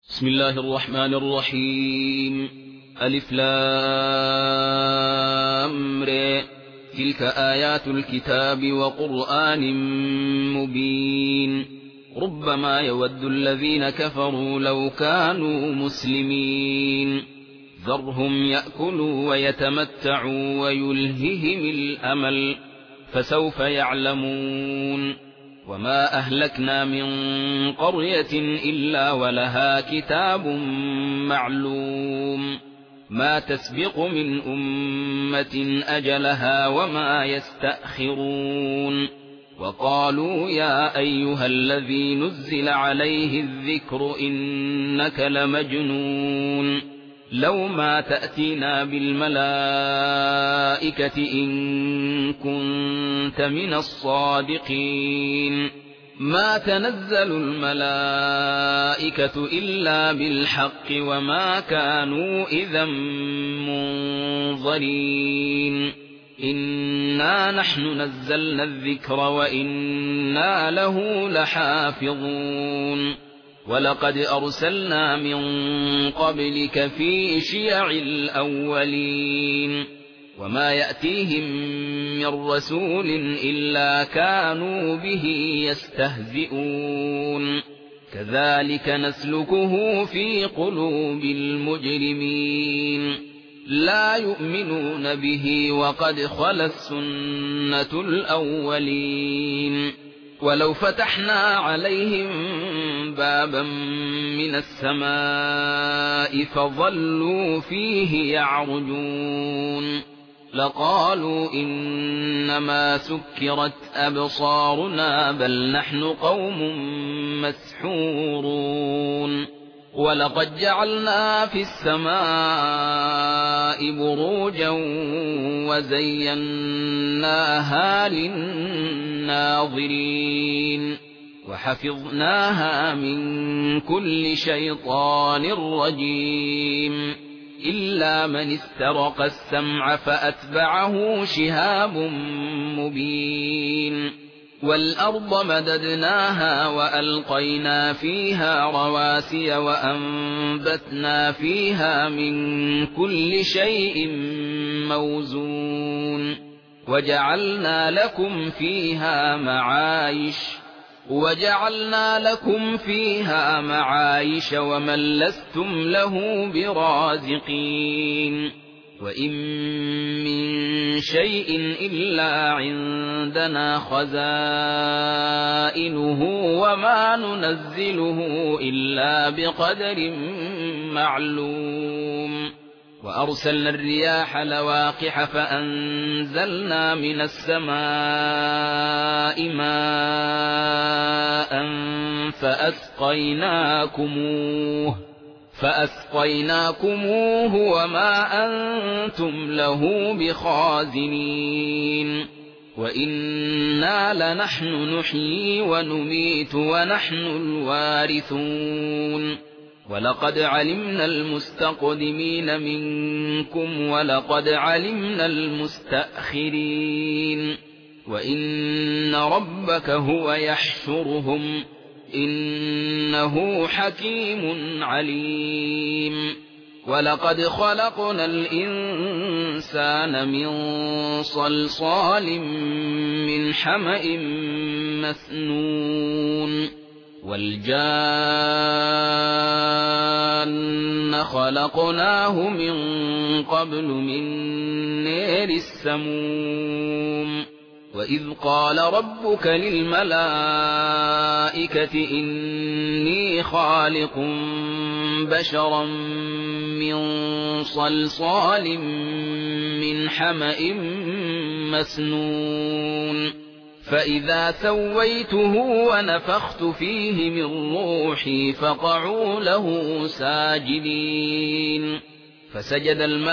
بسم الله الرحمن الرحيم. ألف لام ر. تلك آيات الكتاب وقرآن مبين. ربما يود الذين كفروا لو كانوا مسلمين. ذرهم يأكلوا ويتمتعوا ويلههم الأمل فسوف يعلمون. وما أهلكنا من قرية إلا ولها كتاب معلوم ما تسبق من أمة أجلها وما يستأخرون. وقالوا يا أيها الذي نزل عليه الذكر إنك لمجنون لو ما تأتينا بالملائكة إن كنت من الصادقين. ما تنزل الملائكة إلا بالحق وما كانوا إذا منظرين. إنا نحن نزلنا الذكر وإنا له لحافظون. ولقد أرسلنا من قبلك في شيع الأولين وما يأتيهم من رسول إلا كانوا به يستهزئون. كذلك نسلكه في قلوب المجرمين لا يؤمنون به وقد خلت سنة الأولين. ولو فتحنا عليهم بابا من السماء فظلوا فيه يعرجون لقالوا إنما سكرت أبصارنا بل نحن قوم مسحورون. ولقد جعلنا في السماء بروجا وزيناها للناظرين وحفظناها من كل شيطان رجيم إلا من استرق السمع فأتبعه شهاب مبين. والأرض مددناها وألقينا فيها رواسي وأنبتنا فيها من كل شيء موزون وجعلنا لكم فيها معايش ومن لستم له برازقين. وإن من شيء إلا عندنا خزائنه وما ننزله إلا بقدر معلوم. وأرسلنا الرياح لواقح فأنزلنا من السماء ماء فأسقيناكموه وما أنتم له بخازنين. وإنا لنحن نحيي ونميت ونحن الوارثون. ولقد علمنا المستقدمين منكم ولقد علمنا المستأخرين. وإن ربك هو يحشرهم إنه حكيم عليم. ولقد خلقنا الإنسان من صلصال من حمأ مسنون. والجان خلقناه من قبل من نار السموم. وإذ قال ربك للملائكة إني خالق بشرا من صلصال من حمأ مسنون. فإذا سويته ونفخت فيه من روحي فقعوا له ساجدين. فسجد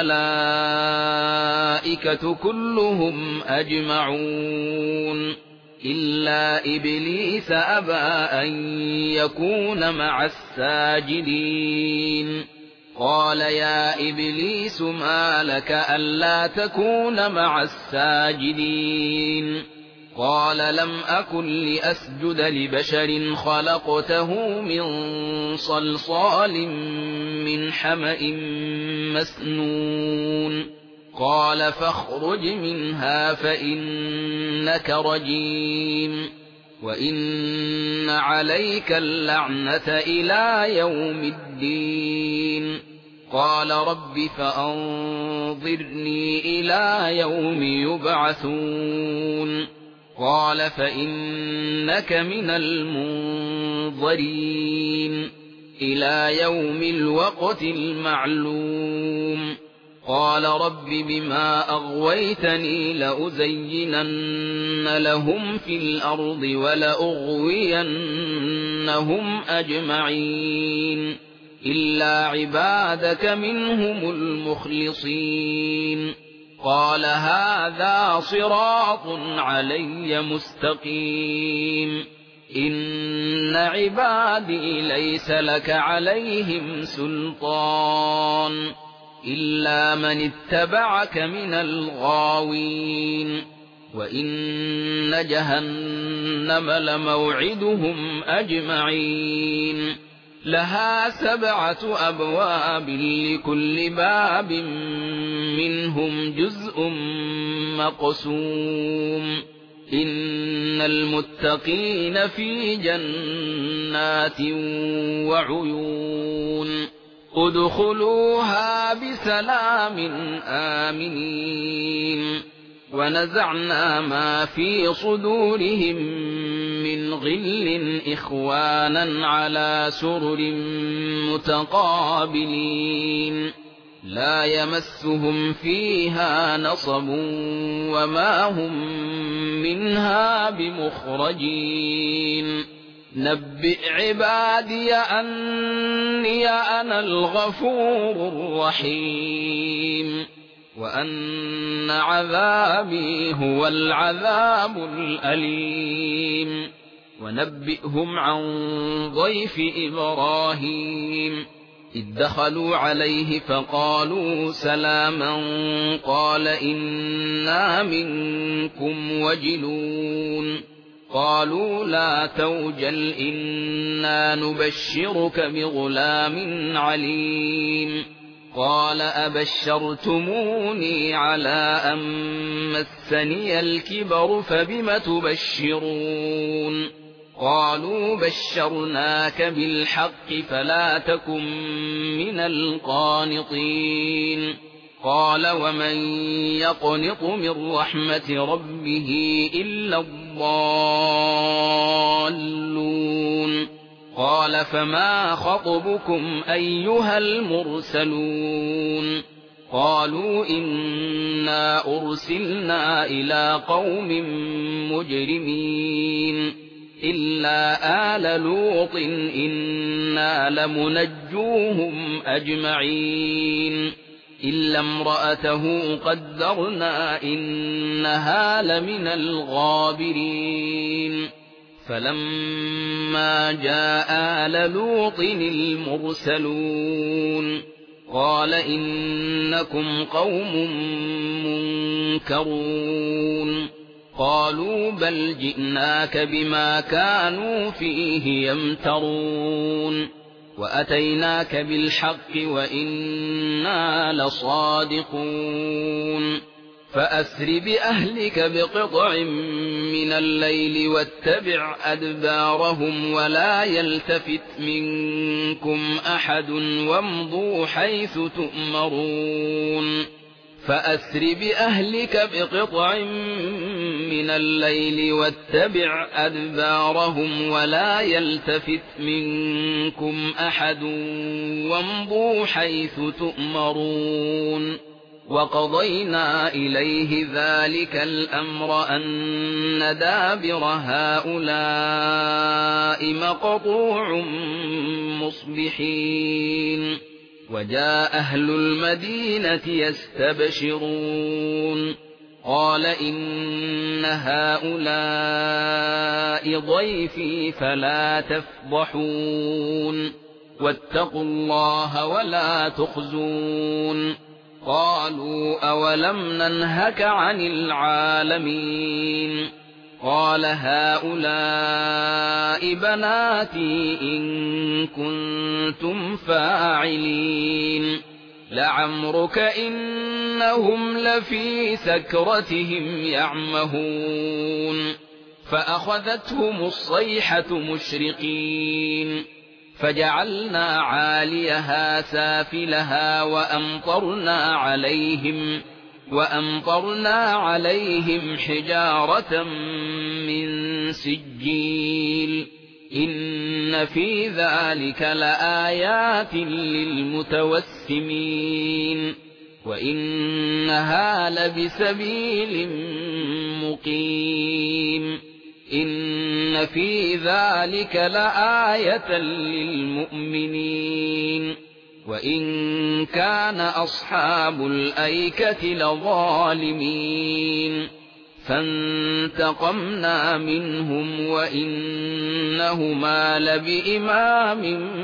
الملائكة كلهم أجمعون إلا إبليس أبى أن يكون مع الساجدين. قال يا إبليس ما لك ألا تكون مع الساجدين؟ قال لم أكن لأسجد لبشر خلقته من صلصال من حمأ مسنون قال فاخرج منها فإنك رجيم وإن عليك اللعنة إلى يوم الدين قال رب فأنظرني إلى يوم يبعثون قال فإنك من المنظرين إلى يوم الوقت المعلوم قال رب بما أغويتني لأزينن لهم في الأرض ولأغوينهم أجمعين إلا عبادك منهم المخلصين قال هذا صراط علي مستقيم إن عبادي ليس لك عليهم سلطان إلا من اتبعك من الغاوين وإن جهنم لموعدهم أجمعين لها 7 أبواب لكل باب منهم جزء مقسوم إن المتقين في جنات وعيون ادخلوها بسلام آمنين ونزعنا ما في صدورهم من غل إخوانا على سرر متقابلين لا يمسهم فيها نصب وما هم منها بمخرجين نبئ عبادي أني أنا الغفور الرحيم وأن عذابي هو العذاب الأليم ونبئهم عن ضيف إبراهيم إذ دخلوا عليه فقالوا سلاما قال إنا منكم وجلون قالوا لا توجل إنا نبشرك بغلام عليم قال أبشرتموني على أن مسني الكبر فبم تبشرون قالوا بشرناك بالحق فلا تكن من القانطين قال ومن يقنط من رحمة ربه إلا الضالون قال فما خطبكم أيها المرسلون قالوا إنا أرسلنا إلى قوم مجرمين إلا آل لوط إنا لمنجوهم أجمعين إلا امرأته قدرنا إنها لمن الغابرين فلما جاء آل لوط المرسلون قال إنكم قوم منكرون قالوا بل جئناك بما كانوا فيه يمترون وأتيناك بالحق وإنا لصادقون فأسر بأهلك بقطع من الليل واتبع أدبارهم ولا يلتفت منكم أحد وامضوا حيث تؤمرون فأسر بأهلك بقطع من الليل واتبع أدبارهم ولا يلتفت منكم أحد وامضوا حيث تؤمرون وقضينا إليه ذلك الأمر أن دابر هؤلاء مقطوع مصبحين وجاء أهل المدينة يستبشرون قال إن هؤلاء ضيفي فلا تفضحون واتقوا الله ولا تخزون قالوا أولم ننهك عن العالمين قال هؤلاء بناتي إن كنتم فاعلين لعمرك إنهم لفي سكرتهم يعمهون فأخذتهم الصيحة مشرقين فجعلنا عاليها سافلها وأمطرنا عليهم حجارة من سجيل إن في ذلك لآيات للمتوسمين وإنها لبسبيل مقيم إن في ذلك لآية للمؤمنين وإن كان أصحاب الأيكة لظالمين فانتقمنا منهم وإنهما لبإمام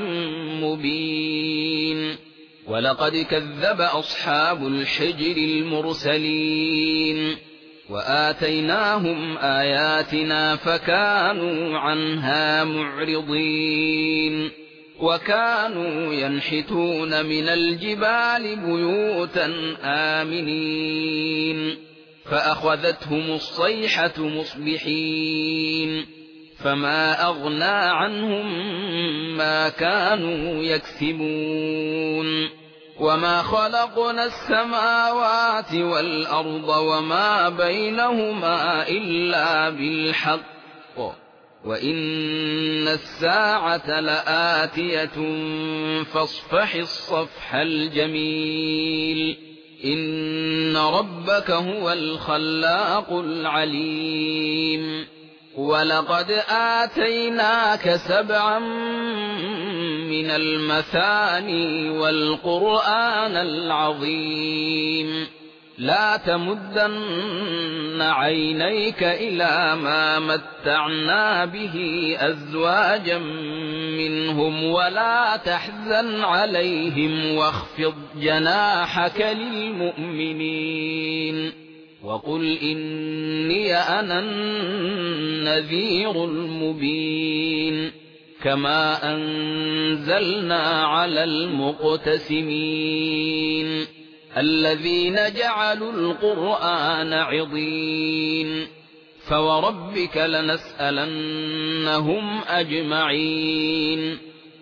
مبين ولقد كذب أصحاب الحجر المرسلين وآتيناهم آياتنا فكانوا عنها معرضين وكانوا ينحتون من الجبال بيوتا آمنين فأخذتهم الصيحة مصبحين فما أغنى عنهم ما كانوا يكسبون وما خلقنا السماوات والأرض وما بينهما إلا بالحق وإن الساعة لآتية فاصفح الصفح الجميل إن ربك هو الخلاق العليم ولقد آتيناك 7 من المثاني والقرآن العظيم لا تمدن عينيك إلى ما متعنا به أزواجا منهم ولا تحزن عليهم واخفض جناحك للمؤمنين وقل إني أنا النذير المبين كما أنزلنا على المقتسمين الذين جعلوا القرآن عضين فوربك لنسألنهم أجمعين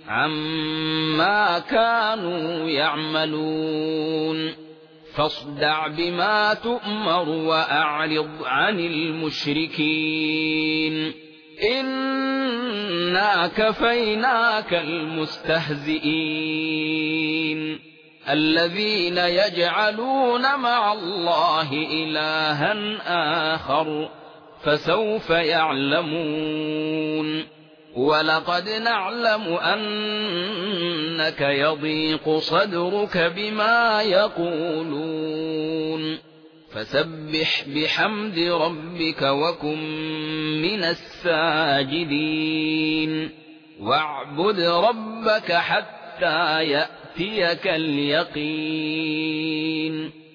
عما كانوا يعملون فاصدع بما تؤمر وأعرض عن المشركين إنا كفيناك المستهزئين الذين يجعلون مع الله إلها آخر فسوف يعلمون ولقد نعلم أنك يضيق صدرك بما يقولون فسبح بحمد ربك وكن من الساجدين واعبد ربك حتى يأتيك اليقين